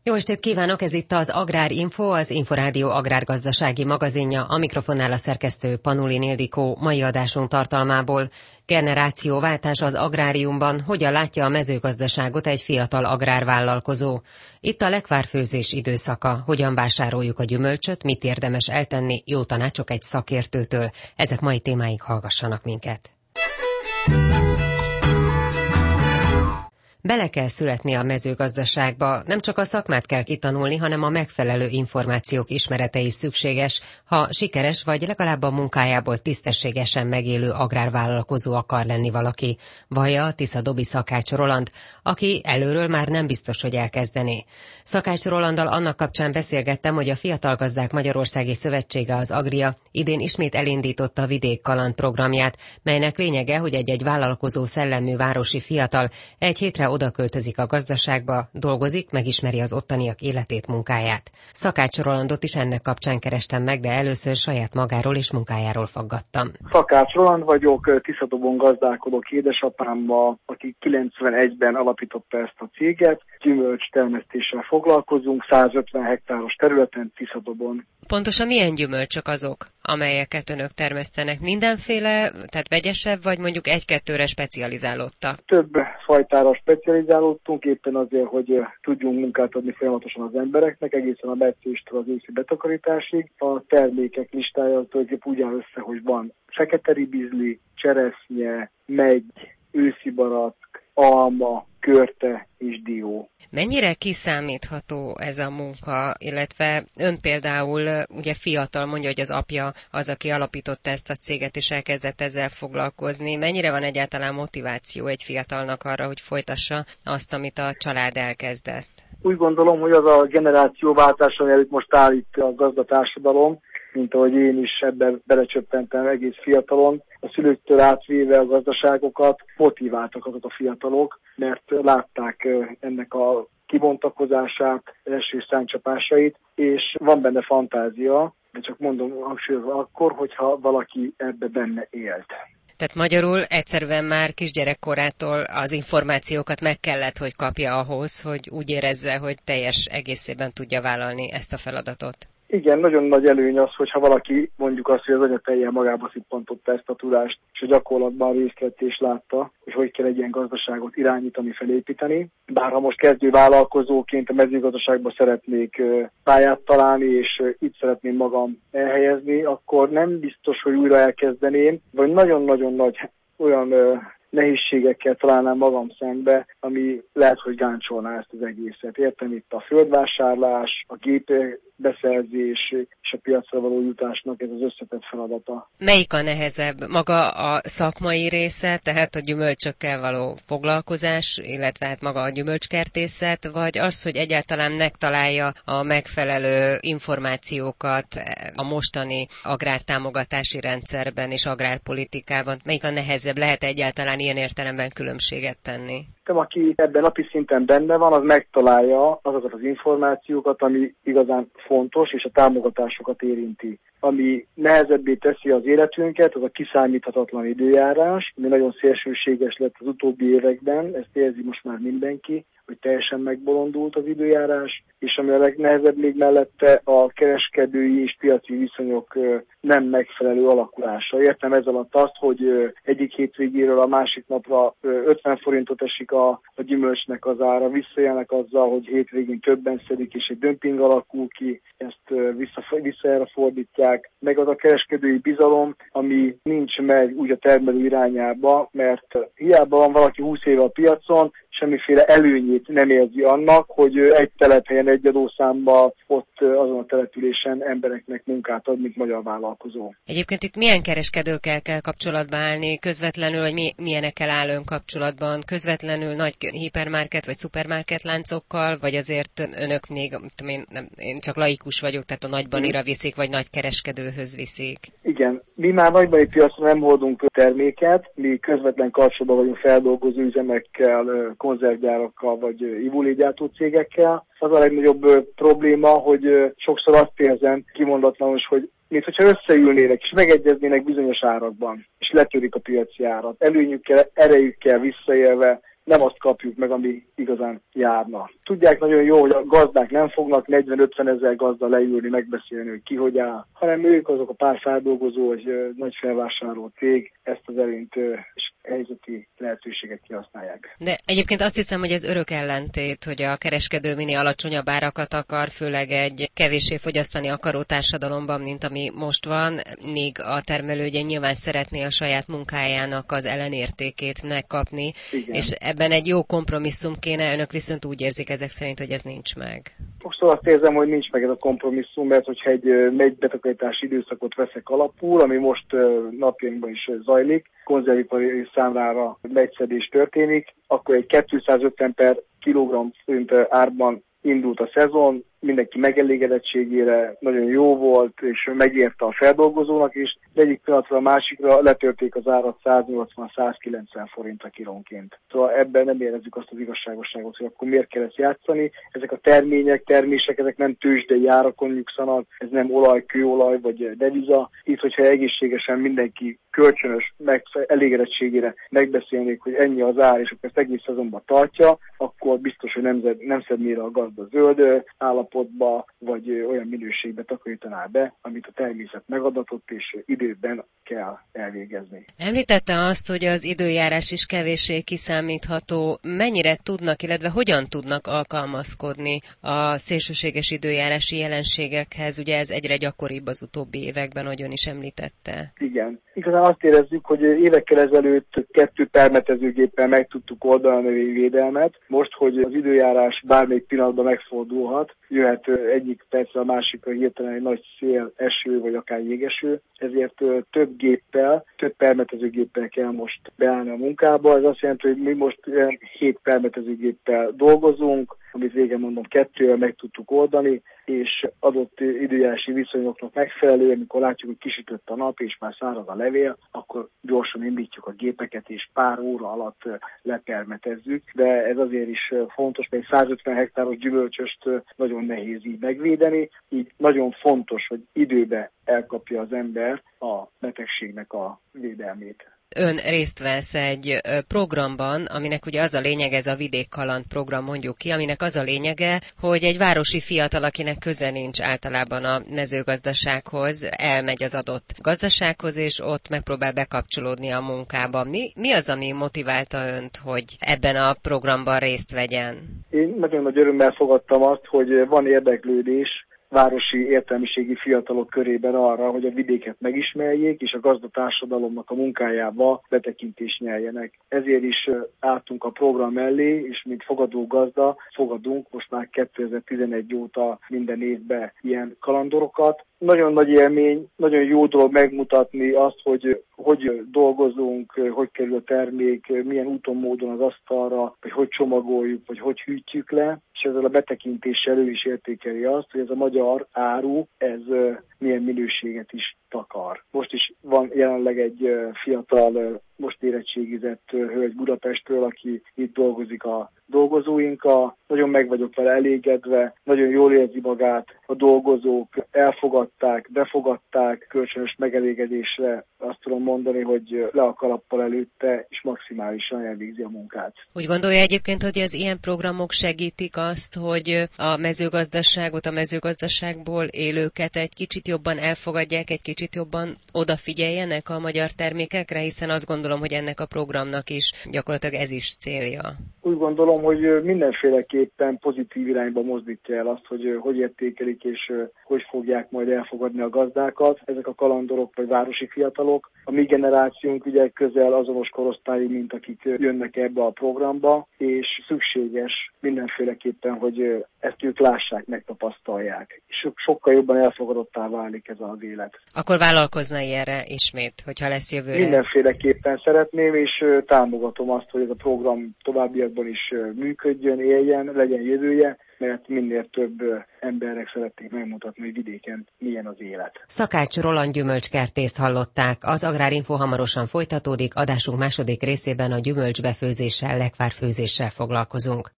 Jó estét kívánok, ez itt az Agrárinfo, az Inforádió agrárgazdasági magazinja, a mikrofonnál a szerkesztő Panulin Ildikó. Mai adásunk tartalmából: generációváltás az agráriumban, hogyan látja a mezőgazdaságot egy fiatal agrárvállalkozó. Itt a lekvárfőzés időszaka, hogyan vásároljuk a gyümölcsöt, mit érdemes eltenni, jó tanácsok egy szakértőtől. Ezek mai témáink, hallgassanak minket. Bele kell születni a mezőgazdaságba, nem csak a szakmát kell kitanulni, hanem a megfelelő információk ismerete is szükséges, ha sikeres vagy legalább a munkájából tisztességesen megélő agrárvállalkozó akar lenni valaki. Vallja Tisza Dobi Szakács Roland, aki előről már nem biztos, hogy elkezdené. Szakács Rolanddal annak kapcsán beszélgettem, hogy a Fiatal Gazdák Magyarországi Szövetsége, az Agria idén ismét elindította a Vidék Kaland programját, melynek lényege, hogy egy vállalkozó szellemű városi fiatal egy hétre oda költözik a gazdaságba, dolgozik, megismeri az ottaniak életét, munkáját. Szakács Rolandot is ennek kapcsán kerestem meg, de először saját magáról és munkájáról faggattam. Szakács Roland vagyok, Tiszadobon gazdálkodok édesapámmal, aki 91-ben alapította ezt a céget. Gyümölcs termesztéssel foglalkozunk, 150 hektáros területen Tiszadobon. Pontosan milyen gyümölcsök azok, amelyeket önök termesztenek? Mindenféle, tehát vegyesebb, vagy mondjuk egy-kettőre specializálódtak? Több fajtára specializálódtunk, éppen azért, hogy tudjunk munkát adni folyamatosan az embereknek, egészen a metszéstől az őszi betakarításig. A termékek listája tulajdonképpen úgy áll össze, hogy van fekete ribizli, cseresznye, megy, őszi barack, alma, körte és dió. Mennyire kiszámítható ez a munka, illetve ön például ugye fiatal, mondja, hogy az apja az, aki alapította ezt a céget és elkezdett ezzel foglalkozni. Mennyire van egyáltalán motiváció egy fiatalnak arra, hogy folytassa azt, amit a család elkezdett? Úgy gondolom, hogy az a generációváltás, ami előtt most áll itt a gazdatársadalom, mint ahogy én is ebben belecsöppentem egész fiatalon, a szülőktől átvéve a gazdaságokat motiváltak azok a fiatalok, mert látták ennek a kibontakozását, első száncsapásait, és van benne fantázia, de csak mondom hangsúlyozva akkor, hogyha valaki ebbe benne élt. Tehát magyarul egyszerűen már kisgyerekkorától az információkat meg kellett, hogy kapja ahhoz, hogy úgy érezze, hogy teljes egészében tudja vállalni ezt a feladatot. Igen, nagyon nagy előny az, hogyha valaki mondjuk azt, hogy az anyatejjel magába szippantotta ezt a tudást, és a gyakorlatban részt vett és látta, hogy kell egy ilyen gazdaságot irányítani, felépíteni. Bár ha most kezdő vállalkozóként a mezőgazdaságban szeretnék pályát találni, és itt szeretném magam elhelyezni, akkor nem biztos, hogy újra elkezdeném, vagy nagyon-nagyon nagy olyan nehézségekkel találnám magam szembe, ami lehet, hogy gáncsolná ezt az egészet. Értem, itt a földvásárlás, a gépbeszerzés és a piacra való jutásnak ez az összetett feladata. Melyik a nehezebb? Maga a szakmai része, tehát a gyümölcsökkel való foglalkozás, illetve hát maga a gyümölcskertészet, vagy az, hogy egyáltalán megtalálja a megfelelő információkat a mostani agrártámogatási rendszerben és agrárpolitikában? Melyik a nehezebb? Lehet egyáltalán ilyen értelemben különbséget tenni? Aki ebben napi szinten benne van, az megtalálja azokat az információkat, ami igazán fontos, és a támogatásokat érinti. Ami nehezebbé teszi az életünket, az a kiszámíthatatlan időjárás, ami nagyon szélsőséges lett az utóbbi években, ezt érzi most már mindenki, hogy teljesen megbolondult az időjárás, és ami a legnehezebb még mellette a kereskedői és piaci viszonyok nem megfelelő alakulása. Értem ez alatt azt, hogy egyik hétvégéről a másik napra 50 forintot esik a gyümölcsnek az ára, visszajelnek azzal, hogy hétvégén többen szedik, és egy dömping alakul ki, ezt vissza fordítják. Meg az a kereskedői bizalom, ami nincs meg úgy a termelő irányába, mert hiába van valaki 20 éve a piacon, semmiféle előnyét nem érzi annak, hogy egy telephelyen, egy adószámban ott azon a településen embereknek munkát ad, mint magyar vállalkozó. Egyébként itt milyen kereskedőkkel kell kapcsolatba állni, közvetlenül, vagy milyenekkel áll ön kapcsolatban? Közvetlenül nagy hipermarket vagy szupermarket láncokkal, vagy azért önök még, én csak laikus vagyok, tehát a nagybanira viszik, vagy nagy kereskedőhöz viszik? Igen, mi már nagybani piacon nem hordunk terméket, mi közvetlen kapcsolatban vagyunk feldolgozó üzemekkel, konzervgyárakkal vagy ivulégyártó cégekkel. Az a legnagyobb probléma, hogy sokszor azt érzem kimondatlanul, hogy mint hogyha összeülnének és megegyeznének bizonyos árakban, és letörik a piaci árat. Előnyükkel, erejükkel visszaélve nem azt kapjuk meg, ami igazán járna. Tudják nagyon jó, hogy a gazdák nem fognak 40-50 ezer gazda leülni, megbeszélni, hogy ki hogy áll, hanem ők azok a pár feldolgozó, vagy nagy felvásárló cég ezt az előnyt és helyzeti lehetőséget kihasználják. De egyébként azt hiszem, hogy ez örök ellentét, hogy a kereskedő minél alacsonyabb árakat akar, főleg egy kevéssé fogyasztani akaró társadalomban, mint ami most van, míg a termelő ugye nyilván szeretné a saját munkájának az ellenértékét megkapni, Igen. És ebben egy jó kompromisszum kéne, önök viszont úgy érzik ezek szerint, hogy ez nincs meg. Most azt érzem, hogy nincs meg ez a kompromisszum, mert hogyha egy betakarítási időszakot veszek alapul, ami most napjainkban is zajlik, konzervipari számlára megszedés történik, akkor egy 250 per kilogramm forint árban indult a szezon, mindenki megelégedettségére nagyon jó volt, és megérte a feldolgozónak is, de egyik pillanatra a másikra letörték az árat 180-190 forint a kilónként. Szóval ebben nem érezzük azt az igazságosságot, hogy akkor miért kell ezt játszani. Ezek a termések, ezek nem tőzsdei árakon nyugszanak, ez nem olaj, kőolaj vagy deviza. Itt, hogyha egészségesen mindenki kölcsönös elégedettségére megbeszélnék, hogy ennyi az ár, és akkor ezt egész szezonban tartja, akkor biztos, hogy nem szedné a gazda zöld állapotba, vagy olyan minőségbe takarítaná be, amit a természet megadatott, és időben kell elvégezni. Említette azt, hogy az időjárás is kevéssé kiszámítható. Mennyire tudnak, illetve hogyan tudnak alkalmazkodni a szélsőséges időjárási jelenségekhez? Ugye ez egyre gyakoribb az utóbbi években, ahogy ön is említette. Igen. Igazán azt érezzük, hogy évekkel ezelőtt 2 permetezőgéppel meg tudtuk oldani a növényvédelmet. Most, hogy az időjárás bármelyik pillanatban megfordulhat, jöhet egyik percre a másikra hirtelen egy nagy szél, eső vagy akár jégeső, ezért több permetezőgéppel kell most beállni a munkába. Ez azt jelenti, hogy mi most 7 permetezőgéppel dolgozunk, amit régen mondom 2-vel meg tudtuk oldani, és adott időjárási viszonyoknak megfelelően, amikor látjuk, hogy kisütött a nap és már száraz a levél, akkor gyorsan indítjuk a gépeket, és pár óra alatt lepermetezzük. De ez azért is fontos, mert 150 hektáros gyümölcsöst nagyon nehéz így megvédeni, így nagyon fontos, hogy időbe elkapja az ember a betegségnek a védelmét. Ön részt vesz egy programban, aminek ugye az a lényege, ez a vidékkaland program mondjuk ki, aminek az a lényege, hogy egy városi fiatal, akinek köze nincs általában a mezőgazdasághoz, elmegy az adott gazdasághoz, és ott megpróbál bekapcsolódni a munkába. Mi az, ami motiválta önt, hogy ebben a programban részt vegyen? Én nagyon nagy örömmel fogadtam azt, hogy van érdeklődés városi értelmiségi fiatalok körében arra, hogy a vidéket megismerjék, és a gazdatársadalomnak a munkájába betekintést nyeljenek. Ezért is álltunk a program mellé, és mint fogadó gazda fogadunk most már 2011 óta minden évben ilyen kalandorokat. Nagyon nagy élmény, nagyon jó dolog megmutatni azt, hogy dolgozunk, hogy kerül a termék, milyen úton, módon az asztalra, vagy hogy csomagoljuk, vagy hogy hűtjük le, és ezzel a betekintéssel ő is értékeli azt, hogy ez a magyar áru, ez milyen minőséget is takar. Most is van jelenleg egy fiatal, most érettségizett hölgy Budapestről, aki itt dolgozik a dolgozóinkkal. Nagyon meg vagyok vele elégedve, nagyon jól érzi magát, a dolgozók elfogadták, befogadták, kölcsönös megelégedésre azt tudom mondani, hogy le a kalappal előtte, és maximálisan elvégzi a munkát. Úgy gondolja egyébként, hogy az ilyen programok segítik azt, hogy a mezőgazdaságot, a mezőgazdaságból élőket egy kicsit jobban elfogadják, egy kicsit jobban odafigyeljenek a magyar termékekre, hiszen azt gondolom, hogy ennek a programnak is gyakorlatilag ez is célja. Úgy gondolom, hogy mindenféleképpen pozitív irányba mozdítja el azt, hogy értékelik és hogy fogják majd elfogadni a gazdákat. Ezek a kalandorok vagy városi fiatalok. A mi generációnk ugye közel azonos korosztályú, mint akik jönnek ebbe a programba, és szükséges mindenféleképpen, hogy ezt ők lássák, megtapasztalják. És sokkal jobban elfogadottá válik ez az élet. Akkor vállalkozna ilyenre ismét, hogyha lesz jövőre? Mindenféleképpen szeretném, és támogatom azt, hogy ez a program továbbiakban is működjön, éljen, legyen jövője, mert minél több embernek szeretnék megmutatni, hogy vidéken milyen az élet. Szakács Roland gyümölcskertészt hallották. Az Agrárinfo hamarosan folytatódik, adásunk második részében a gyümölcsbefőzéssel, lekvárfőzéssel foglalkozunk.